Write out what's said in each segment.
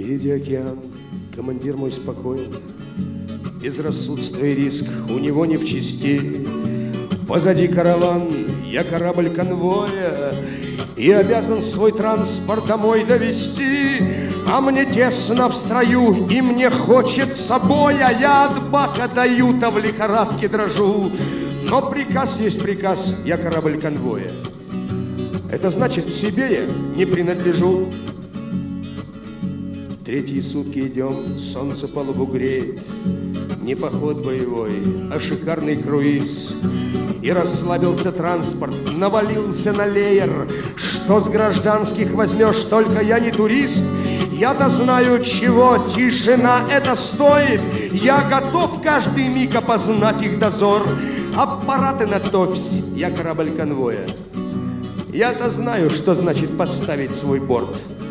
Впереди океан, командир мой спокоен, безрассудство и риск у него не в чести. Позади караван, я корабль конвоя, и обязан свой транспорт домой довести. А мне тесно в строю, и мне хочется боя. Я от бака до юта в лихорадке дрожу. Но приказ есть приказ, я корабль конвоя. Это значит, себе я не принадлежу. Третьи сутки идем, солнце палубу греет. Не поход боевой, а шикарный круиз. И расслабился транспорт, навалился на леер. Что с гражданских возьмешь, только я не турист. Я-то знаю, чего тишина это стоит. Я готов каждый миг опознать их дозор. Аппараты на топсе, я корабль конвоя. Я-то знаю, что значит подставить свой борт.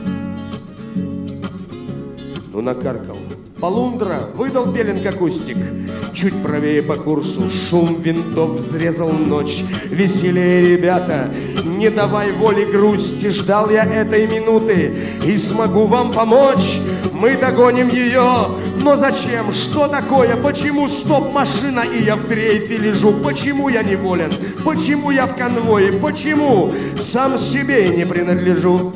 Ну, накаркал. Полундра выдал пеленг акустик. Чуть правее по курсу шум винтов взрезал ночь. Веселее, ребята, не давай воли грусти. Ждал я этой минуты и смогу вам помочь. Мы догоним ее, но зачем? Что такое? Почему стоп-машина и я в дрейфе лежу? Почему я неволен? Почему я в конвое? Почему сам себе не принадлежу?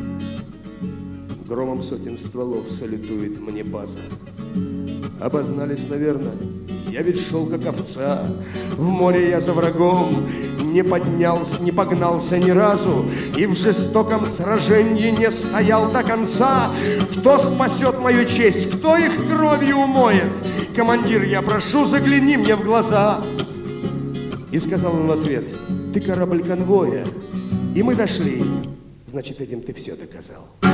Громом сотен стволов салютует мне база. Обознались, наверное, я ведь шел как овца. В море я за врагом не поднялся, не погнался ни разу. И в жестоком сражении не стоял до конца. Кто спасет мою честь? Кто их кровью умоет? Командир, я прошу, загляни мне в глаза. И сказал он в ответ: ты корабль конвоя. И мы дошли. Значит, этим ты все доказал.